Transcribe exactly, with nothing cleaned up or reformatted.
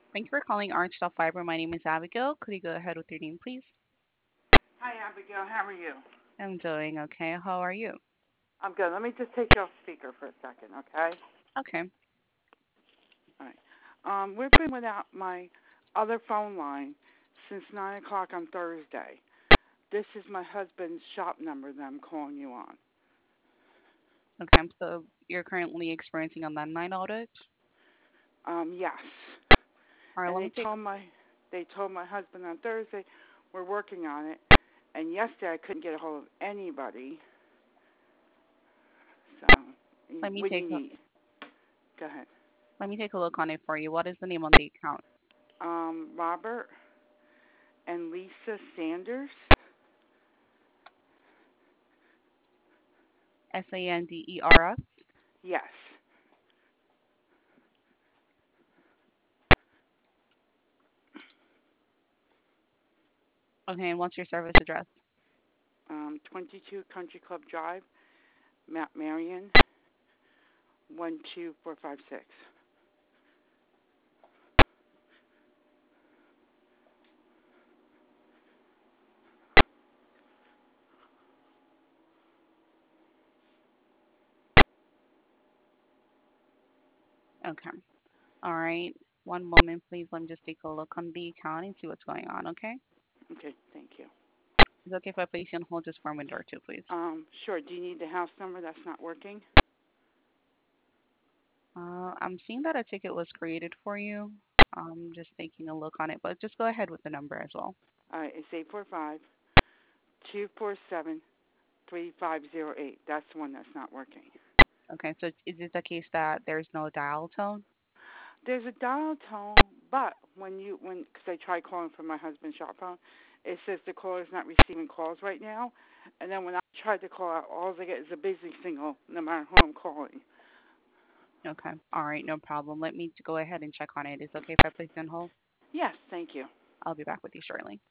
Thank you for calling Orange Stop Fiber. My name is Abigail. Could you go ahead with your name, please? Hi, Abigail. How are you? I'm doing okay. How are you? I'm good. Let me just take you off speaker for a second, okay? Okay. All right. Um, we've been without my other phone line since nine o'clock on Thursday. This is my husband's shop number that I'm calling you on. Okay. So you're currently experiencing a landline outage. Um, yes. All right. And Let me they take. told my they told my husband on Thursday we're working on it. And yesterday I couldn't get a hold of anybody. So, Let me what do take. you A, need? Go ahead. let me take a look on it for you. What is the name on the account? Um, Robert and Lisa Sanders. S A N D E R S. Yes. Okay. And what's your service address? Um, twenty-two Country Club Drive, Mount Marion, one two four five six. Okay. All right. One moment, please. Let me just take a look on the account and see what's going on. Okay. Okay, thank you. Is it okay if I place you on hold just for a minute or two, please? Um, sure. Do you need the house number that's not working? Uh, I'm seeing that a ticket was created for you. I'm just taking a look on it, but just go ahead with the number as well. All right, it's eight four five two four seven three five zero eight. That's the one that's not working. Okay, so is it the case that there's no dial tone? There's a dial tone, but when you when because I tried calling from my husband's shop phone, it says the caller is not receiving calls right now. And then when I tried to call out, all I get is a busy signal, no matter who I'm calling. Okay, all right, no problem. Let me go ahead and check on it. Is it okay if I place you on hold? Yes, thank you. I'll be back with you shortly.